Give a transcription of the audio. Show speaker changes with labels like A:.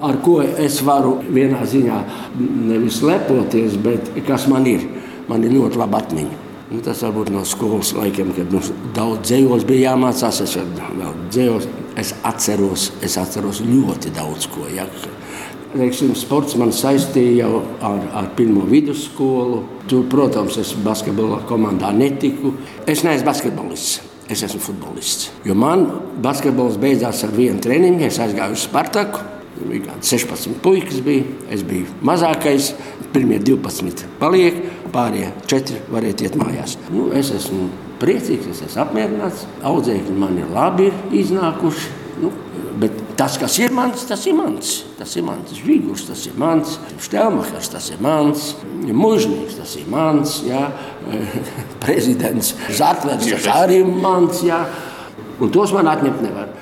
A: ar ko es varu vienā ziņā nevis lepoties, bet kas man ir. Man ir ļoti laba atmiņa. Tas varbūt no skolas laikiem, kad mums daudz dzejos bija jāmācās. Es atceros ļoti daudz ko. Ja. Sports man saistīja jau ar pirmo vidusskolu. Tur, protams, es basketbola komandā netiku. Es neesmu basketbolists, es esmu futbolists. Jo man basketbols beidzās ar vienu treniņu. Es aizgāju uz Spartaku. Bija 16 puikas bija. Es biju mazākais. Pirmie 12 paliek, pārējie 4 varētu iet mājās. Es esmu priecīgs, es esmu apmierināts. Audzēkļi man ir labi iznākuši. Bet tas, kas ir mans, tas ir mans. Tas ir mans Žvigurs, tas ir mans. Štelmachers, tas ir mans. Mužnieks, tas ir mans. Jā. Prezidents Zatlers, tas arī mans. Jā. Un tos man atņemt nevar.